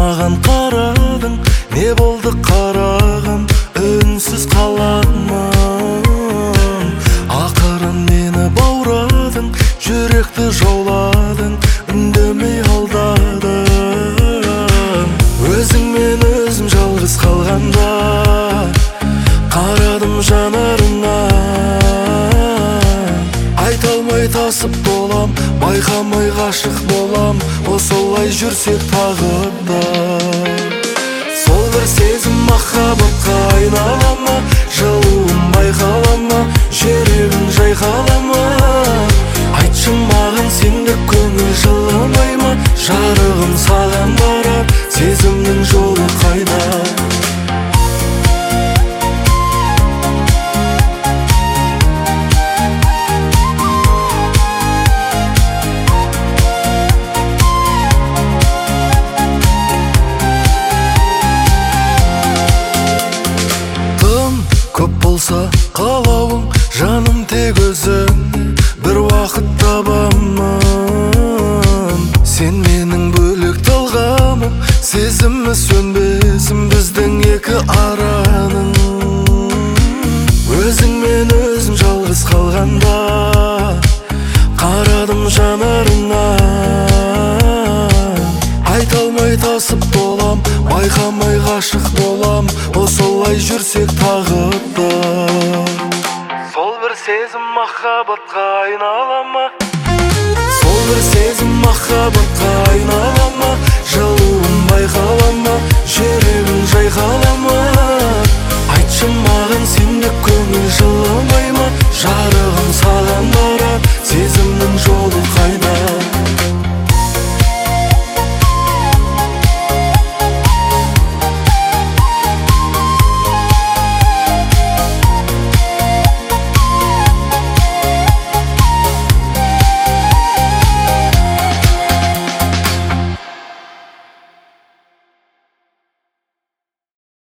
маған қарадың, не болды қарағым, үнсіз қаламын. Ақырын мені баурадың, жүректі жауладың, үндемей алдадың. Өзіңмен өзім жалғыз қалғанда қарадым жанарыңа. Айта алмай тасып болам, байқамай ғашық болам, осылай жүрсек тағы да. Сол бір сезім махаббатқа айнала ма, жылуын байқала ма, жүрегің жайқала ма? Айтшы маған, сендік көңіл жылымай ма? Жарығым саған барар, сезімнің жолы қайда? Көп болса қалауың, жаным тек өзің, бір уақыт табамын. Сен менің бөлек талғамым, сезімі сөнбесін біздің екі араның. Өзіңмен өзім жалғыз қалғанда қарадым жанарыңа. Айта алмай тасып болам, байқамай ғашық болам, осылай жүрсек тағы да. Сол бір сезім махаббатқа айнала ма? Сол бір сезім махаббатқа